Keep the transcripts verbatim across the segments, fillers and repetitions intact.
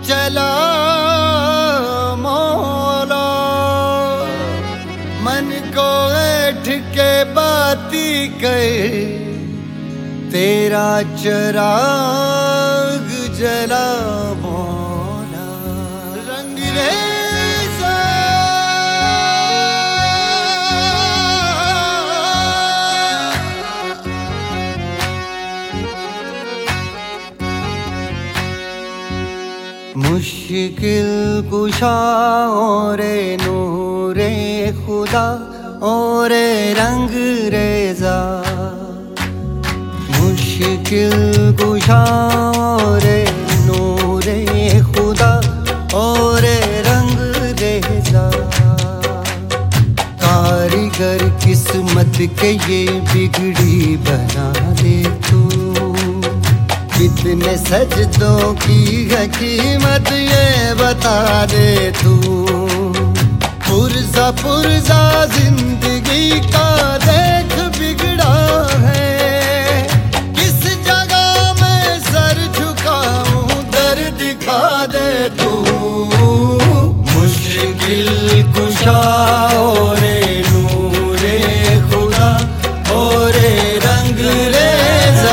चला मौला, मन को ऐठ के बाती कर, तेरा चिराग जला मौला। रंगरेज़ा मुश्किल कुशा ओरे नूरे खुदा ओरे रंगरेज़ा, मुश्किल कुशा ओरे नूरे खुदा ओरे रंगरेज़ा। कारीगर किस्मत के ये बिगड़ी बना दे तू, कितने सजदों की है कीमत ये बता दे तू। पुरजा पुरजा जिंदगी का देख बिगड़ा है, किस जगह मैं सर झुकाऊं दर दिखा दे तू। मुश्किल कुशा ओरे नूरे खुदा ओरे रंगरेज़ा।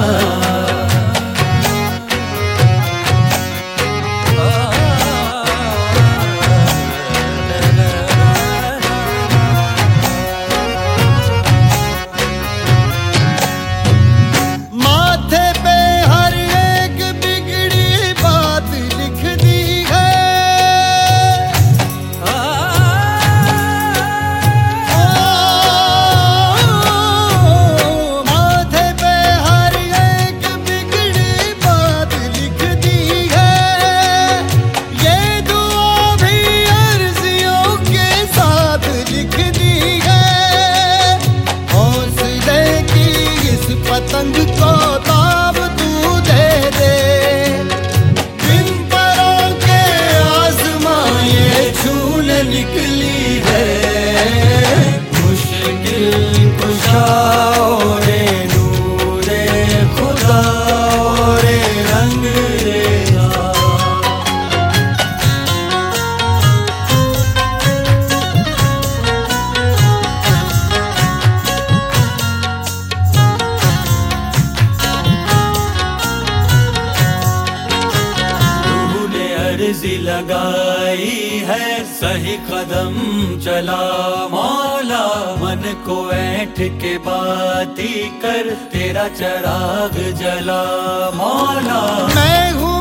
पतंग को ताब तू दे दे, बिन परों के आसमां ये छूने निकली है। मुश्किल कुशा ओरे नूरे खुदा ओरे रंगरेज़ा। अर्ज़ी लगाई है सही कदम चला मौला, मन को ऐठ के बाती कर, तेरा चिराग जला मौला। मैं हूँ